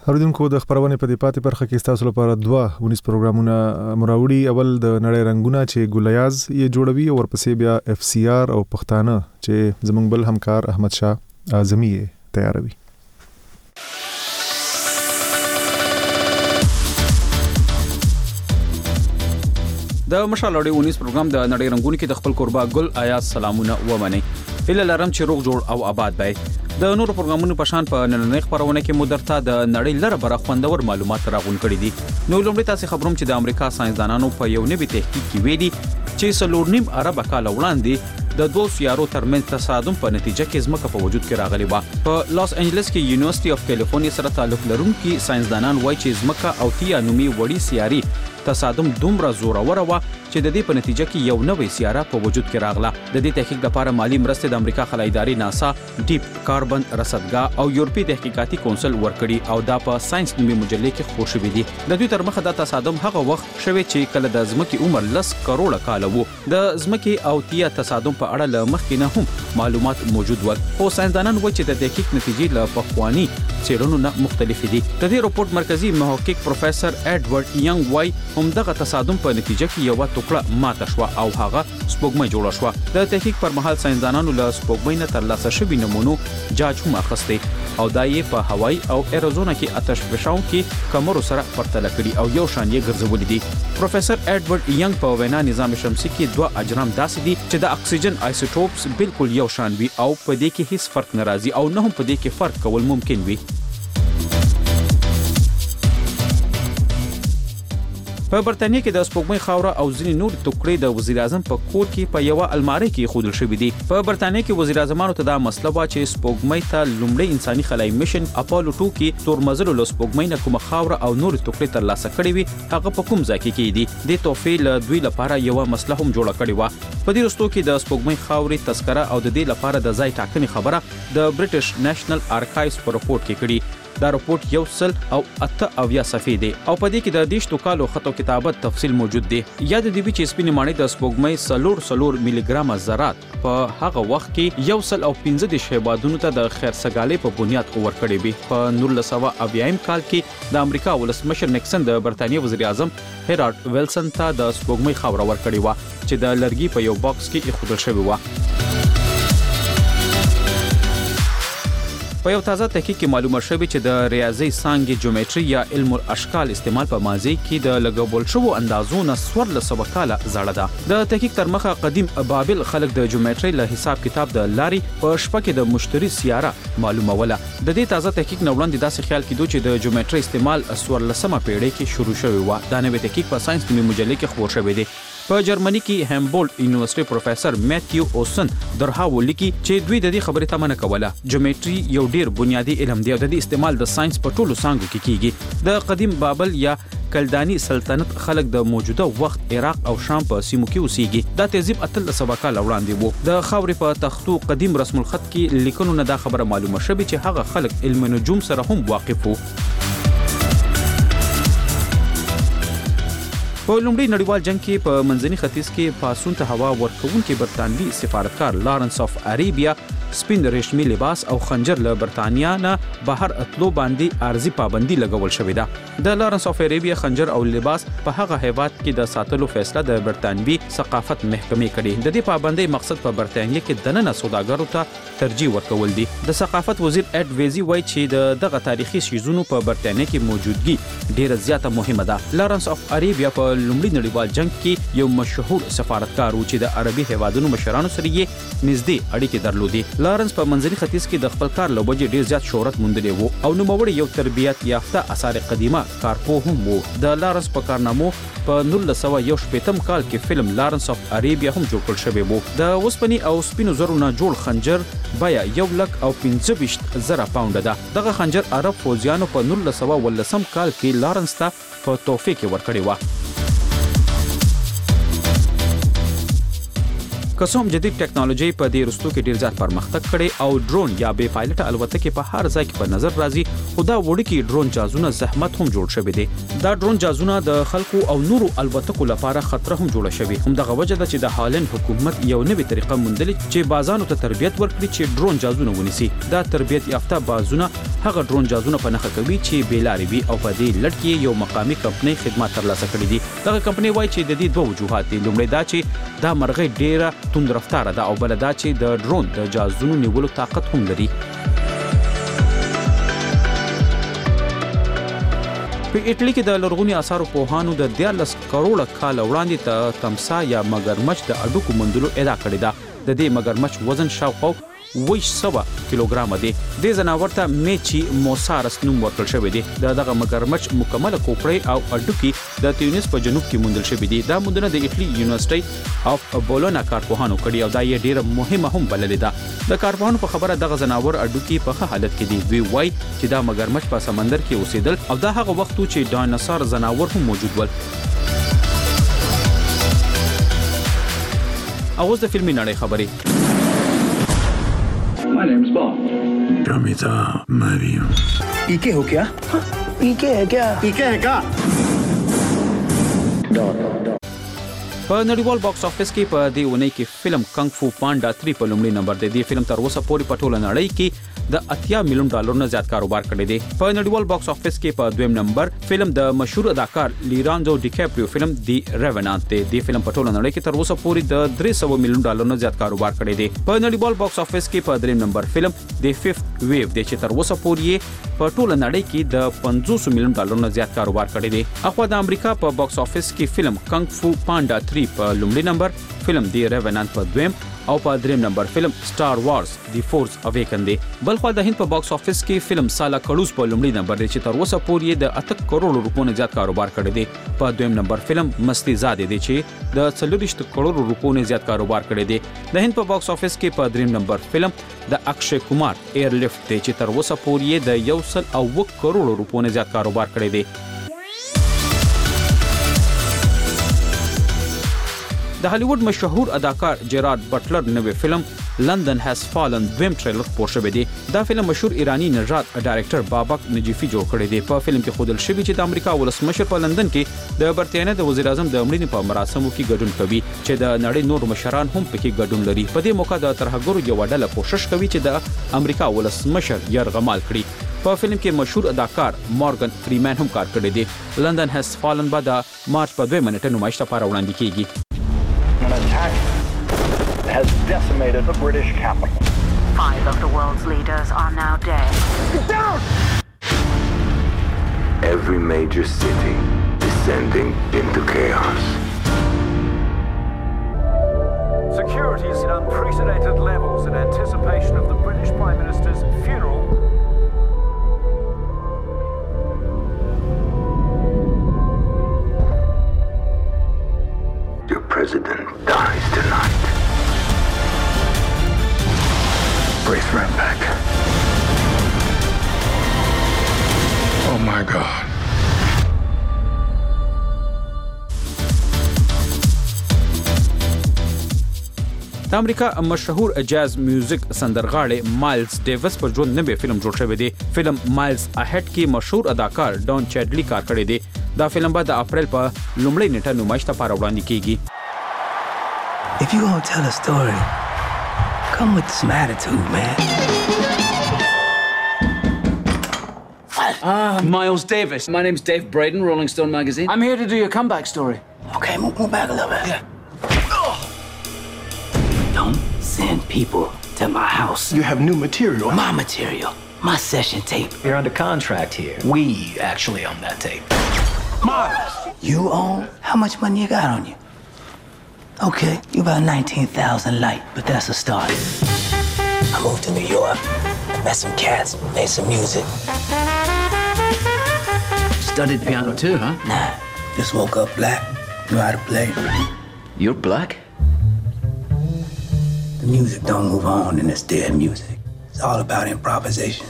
اوریدونکو د خبرونه په دې پاتې برخه کې تاسو لپاره 2 پروګرامونه مراوړي. اول د نړۍ رنگونه چې ګولیاز یې جوړوي او ورپسې بیا اف سی آر او پښتانه چې زمونږ بل همکار احمد شاه اعظمي تیاروي. د مشالړې 19 پروګرام د نړۍ رنگونه کې د خپل قربا ګل آیات سلامونه ومني. اله لرم چې روغ جوړ او آباد وي. د نورو پروګرامونو په شان په نننۍ خبرونه کې مو درته د نړۍ لره بره خوندور معلومات راغون کړي دي. نو لومړی تاسو خبروم چې د امریکا ساينسدانانو په یو نوي تحقیق کې ویلي چې 4.5 ارب کال وړاندې د دوه سیارو ترمنځ تصادم په نتیجه کې ځمکه په وجود کې راغلی و. په لاس انجلس کې یونیورسيټي اف کیلیفورنیا سره تعلق لرونکي ساينسدانان وایي چې ځمکه او تیا نومي وړي سیاري تصادم دومره زورور و چې د دې په نتیجه کې یو نوې سیاره په وجود کې راغله. د دې تحقیق لپاره مالی مرسته د امریکا خلای ادارې ناسا، ډیپ کاربن رصدګاه او یورپی تحقیقاتي کونسل ورکړي او دا په ساينس نومي مجله کې خپور شوی دی. د دوی تر مخه دا تصادم هغه وخت شوی چې کله د ځمکې عمر 10 کروڑه کال وو. د ځمکې او تیا تصادم په اړه له مخکې نه هم معلومات موجود ول. خو ساينسدانان وایي چې د تحقیق نتیجې له پخوانی څېړنو نه مختلف دي. د دې راپورټ مرکزی محقق پروفیسور ایډورډ ینګ وایي همدغه تصادم په نتیجه کې یو ټوکړه ماته شو او هغه سپوږمۍ جوړه شو. د تحقیق پر مهال ساينسدانانو له سپوږمۍ نه ترلاسه شوی نمونو جاج هم اخیسته او دا یې په هوای او اریزونا کې آتش فشان کې کمرو سره پرتله کړي او یو شان یې ګرځولې دي. پروفیسور ایډورډ ینګ په وینا نظام شمسي کې 2 اجرام داسې دي چې د اکسیجن آیسوټوپس بالکل یو شان وي او په دې کې هیڅ فرق نه راځي او نه هم په دې کې فرق کول ممکن وي. په برتانیې کې د سپوږمۍ خاوره او ځینې نور ټوکړې د وزیر اعظم په کور کې په یو الماری کې خودل شوې دي. په برتانیې کې وزیر اعظمانو ته دا مسله وا چې سپوږمۍ ته لومړی انساني خلای میشن اپولو 2 کې تورمزلو له سپوږمۍ نه کومه خاوره او نور ټوکړې ترلاسه کړې وي هغه په کوم ځای کې دي. د توفیل دوی لپاره یو مسله هم جوړه کړې و. په دې وروستو کې د سپوږمۍ خاورې تذکره او د دې لپاره د ځای ټاکنې خبره د برټش نېشنل ارکایوز په راپورټ کې کړي. دا راپورټ 108 صفحې دی او په دې کې د 10 کالو خطو کتابت تفصیل موجود دی. یاد دې وي چې سپینې ماڼۍ د سپوږمۍ 4 ملي ګرام ذرات په هغه وخت کې 115 شیبادونو ته د خیرسګالۍ په بنیاد ورکړې وي. په 1980 کال کې د امریکا ولسمشر نیکسن د برتانیې وزیر اعظم هیرارد ویلسن ته د سپوږمۍ خاوره ورکړې و چې د لرګي په یو باکس کې ایښودل شوی و. په یو تازه تحقیق کې معلومه شوې چې د ریاضي څانګې جیومټري یا علم الاشکال استعمال په ماضي کې د لګول شوو اندازو نه 1400 کاله زړه ده. د تحقیق تر مخه قدیم بابل خلک د جیومټري له حساب کتاب د لاري په شپه کې د مشتري سیاره معلوموله. د دې تازه تحقیق نو وړاندې داسې خیال کېدو چې د جیومټري استعمال 14مه پیړۍ کې شروع شوی و. دا نوې تحقیق په ساينس نومي مجله کې خپور شوی دی. په جرمني کې هامبولډ یونیورسيټي پروفیسور میتیو اوسن درهاو لیکي چې دوی د دې خبرې تمنه کوله. جیومټري یو ډیر بنیادی علم دی او د دې استعمال د ساينس په ټولو څانګو کې کیږي. د قدیم بابل یا کلدانی سلطنت خلک د موجوده وخت عراق او شام په سیمو کې اوسېږي. دا تهذیب 1300 کال وړاندې وو. د خاورې په تختو قدیم رسم الخط کې لیکنو نه دا خبره معلومه شوه چې هغه خلک علم نجوم سره هم واقف وو. په لومړي نړیوال جنگ کې په منځني ختیځ کې پاسون ته هوا ورکوونکي برتانوي سفارتکار لارنس اف اریبیا سپین رشمي لباس او خنجر له برتانیا نه بهر اتلو باندې ارزي پابندي لګول شوې ده. د لارنس اف اریبیا خنجر او لباس په هغه هیواد کې د ساتلو فیصله د برتانوي ثقافت محکمې کړې. د دې پابندۍ مقصد په برتانیا کې دننه سوداګرو ته ترجیح ورکول دي. د ثقافت وزیر اډ ویزي وایي چې دغه تاریخي شیزونو په برتانیا کې موجودګي ډیره زیاته مهمه ده. لارنس اف اریبیا په لومړي نړیوال جنگ کې یو مشهور سفارتکار و چې د عربي هیوادونو مشرانو سره یې نږدې اړیکې درلودې. لارنس په منځني ختیځ کې د خپل کار له وجې ډیر زیات شهرت موندلی وو او نوموړی یو تربیت یافته آثار قدیمه کارپوه هم وو. د لارنس په کارنامو په 1918 کال کې فلم لارنس اف اریبیا هم جوړ کړل شوی وو. د اوسپنې او سپینو زرو نه جوړ خنجر بیا 1,25,000 پاونډه ده. دغه خنجر عرب فوجیانو په 1919 کال کې لارنس ته په تحفه کې ورکړی و. قسم جدید ټکنالوژي په دې رستو کې ډیر زیات پرمختګ کړي او ډرون یا بې پایلټ الوتکې په هر ځای کې په نظر راځي خو دا وړوکي ډرون جازونه زحمت هم جوړ شوی دي دا ډرون جازونه د خلکو او نورو الوتکو لپاره خطر هم جوړ شوی هم دغه وجه ده چې د هالند حکومت یو نوې طریقه موندلې چې بازانو ته تربیت ورکړي چې ډرون جازونه ونیسي دا تربیت یافته بازونه هغه ډرون جازونه په نخښه کوي چې بیلاري وي او په دې لړ کې یو مقامي کمپنۍ خدمات ترلاسه کړي دي دغه کمپنۍ وايي چې د دې دوه وجوهات دي لومړی دا چې دا مرغۍ ډیره توند رفتار ده او بل دا چې د ډرون د جازونو نیولو طاقت هم لري په ایټلی کې د لرغوني آثارو پوهانو د 14 کروڑه کال وړاندې ته تمسا یا مگرمچ د اډوکو موندلو ادعا کړې ده د دې مگرمچ وزن شاوخوا 200 کیلوګرام دی د زناور ته میچی موسارس نوم ورکړل شوی دی دغه مگرمچ مکمله کوپړې او اډوکی د تیونس په جنوب کې موندل شوی دی دا موندنه د ایټلی یونیورسيټي اف بولونا کارپوهانو کړي او دا یې ډیره مهمه هم بللې ده د کارپوهانو په خبره دغه زناور اډوکی په ښه حالت کې دی وی وای چې دا مگرمچ په سمندر کې اوسېدل او دا هغه وخت چې ډایناسور زناور هم موجود ول اوس د فلمي نړۍ خبرې My name's Bond. Ramita, मैं भी हूँ। पीके हो क्या? पीके है क्या? पीके है क्या? په نړیوال باکس افیس کې په دې ونې کې فلم کنګ فو پاندا 3 په لومړي نمبر دی د فلم تر اوسه پورې په ټوله نړۍ کې د 80 میلیون ډالر نه زیات کاروبار کړی دی په نړیوال باکس افیس کې په دویم نمبر فلم د مشهور اداکار لیرانډو ډیکاپریو فلم دی ریونانت دی د فلم په ټوله نړۍ کې تر اوسه پورې د 300 میلیون ډالر نه زیات کاروبار کړی دی په نړیوال باکس افیس کې په دریم نمبر فلم دی فیفت ویو دی چې تر اوسه پورې په ټوله نړۍ کې د 500 میلیون ډالر نه زیات کاروبار کړی دی اخوا د امریکا په باکس افیس کې فلم کنګ فو پاندا 3 په لومړي نمبر فلم دی ریونانت په دویم او په دریم نمبر فلم سٹار وارز دی فورس اویکن دی بلخو د هند په باکس افیس کې فلم سالا کړوس په لومړي نمبر دی چې تر اوسه پورې د 8 کروڑ روپو نه زیات کاروبار کړی دی په دویم نمبر فلم مستی زاده دی چې د 40 کروڑ روپو نه زیات کاروبار کړی دی د هند په باکس افیس کې په دریم نمبر فلم د اکشي کمار ایر لفت دی چې تر اوسه پورې د 1 کروڑ روپو نه زیات کاروبار کړی دی د هالیوډ مشهور اداکار جیرارد بټلر نوې فلم لندن هاز فالن دویم ټریلر خپور شوی دی دا فلم مشهور ایرانی نژاد ډایرکټر بابک نجیفی جوړ کړی دی په فلم کې خودل شوی چې د امریکا ولسمشر په لندن کې د برتانیا د وزیر اعظم د مړینې په مراسمو کې ګډون کوي چې د نړۍ نور مشران هم پکې ګډون لري په دې موقع د ترهګرو یو ډله کوشش کوي چې د امریکا ولسمشر یرغمال کړي په فلم کې مشهور اداکار مورګن فریمن هم کار کړی دی لندن هاز فالن بعد مارچ په 2 منټه نمایش لپاره وړاندې کیږي An attack has decimated the British capital. 5 of the world's leaders are now dead. Get down! Every major city descending into chaos. Security is at unprecedented levels in anticipation of the British Prime Minister's funeral. Your president dies tonight. Brace right back. Oh my God. د امریکا مشهور جاز میوزیک سندرغاړي مایلز ډیویس پر ژوند نوې فلم جوړ شوی دی فلم مایلز اهټ کې مشهور اداکار ډان چیډلی کار کړی دی دا فلم به د اپریل په لومړۍ نیټه نمایش لپاره وړاندې کیږي If you're gonna tell a story, come with some attitude, man. Miles Davis. My name's Dave Braden, Rolling Stone magazine. I'm here to do your comeback story. Okay, move back a little bit. Yeah. Don't send people to my house. You have new material. My material. My session tape. You're under contract here. We actually own that tape. Miles! You own? How much money you got on you? Okay, you about 19,000 light, but that's a start. I moved to New York, met some cats, made some music. Studied piano too, huh? Nah, just woke up black, knew how to play. You're black? The music don't move on and it's dead music. It's all about improvisation.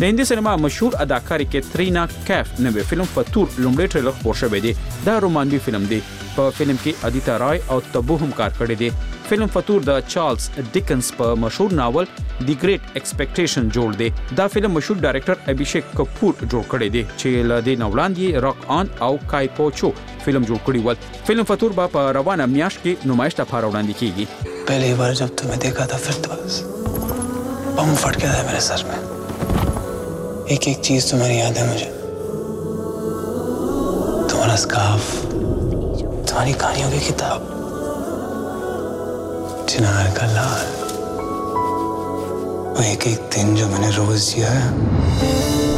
د هندي سینما مشهور اداکارې کیترینا کیف نوې فلم فطور لومړی ټریلر خپور شوی دی. دا رومانوي فلم دی. په فلم کې ادیتا رای او تبو هم کار کړی دی. فلم فطور د چارلز ډیکنز په مشهور ناول دی ګریټ ایکسپیکټیشن جوړ دی. دا فلم مشهور ډایرکټر ابھیشیک کپور جوړ کړی دی چې له دې وړاندې راک آن او کای پوچو فلم جوړ کړی و. فلم فطور په روانه میاشت کې نمایش لپاره وړاندې کیږي. पहली बार जब तुम्हें देखा था फिर तो बस बम फट गया था मेरे सर में. एक एक चीज तुम्हारी याद है मुझे. तुम्हारा स्कार्फ, तुम्हारी कहानियों की किताब, चिनार का लाल, वो एक एक दिन जो मैंने रोज जिया है.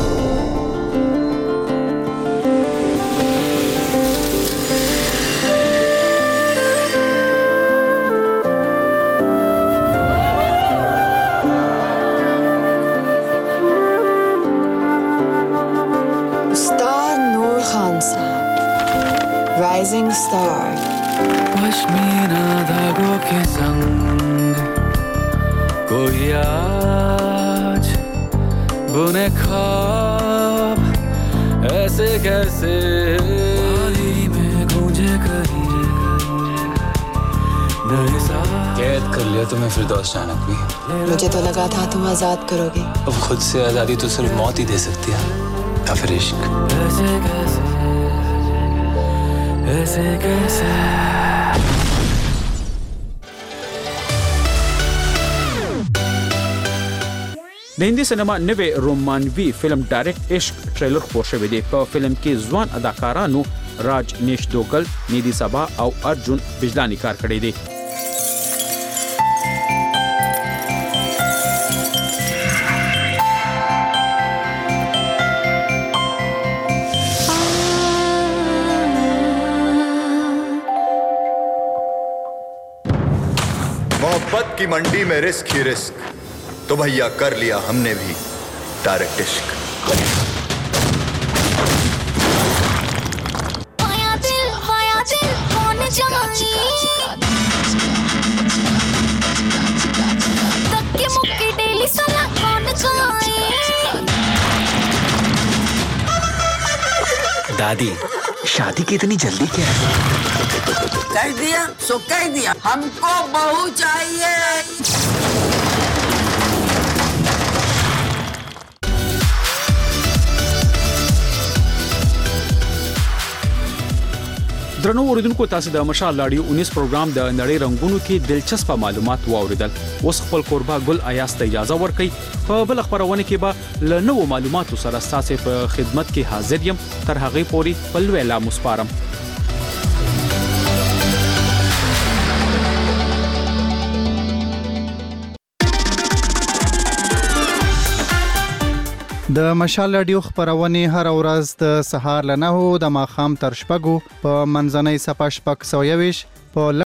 Rising star. पश्मीना धागों के संग कोई आज बुने ख्वाब ऐसे कैसे वादी में गूंजे कहीं कैद कर लिया तुम्हें फिरदौस चाणक भी. मुझे तो लगा था तुम आजाद करोगे. अब खुद से आजादी तो सिर्फ मौत ही दे सकती है या फिर इश्क. ऐसे कैसे ऐसे कैसे. د هندي سینما نوې رومانوي فلم ډایرکټ عشق ټریلر خپور شوی دی. په فلم کې ځوان اداکارانو راج نیشدوګل، نیدی سبا او ارجن بجلانی کار کړی دی. मोहब्बत की मंडी में रिस्क ही रिस्क, तो भैया कर लिया हमने भी डायरेक्ट इश्क. दादी, शादी की इतनी जल्दी क्या है? कह दिया सो कह दिया, हमको बहू चाहिए. درنو اوریدونکو، تاسو د مشال لاډیو 19 پروګرام د نړۍ رنگونو کې دلچسپ معلومات واوریدل. اوس خپل قربا ګل ایاس ته اجازه ورکړئ. په بل خبرونه کې به له نوو معلوماتو سره تاسو په خدمت کې حاضر یم. تر هغه پورې په لویلا مسپارم. د مشال رادیو خبرونه هر ورځ د سهار له 9 د ماښام تر 10 په منځنۍ صفه 6 په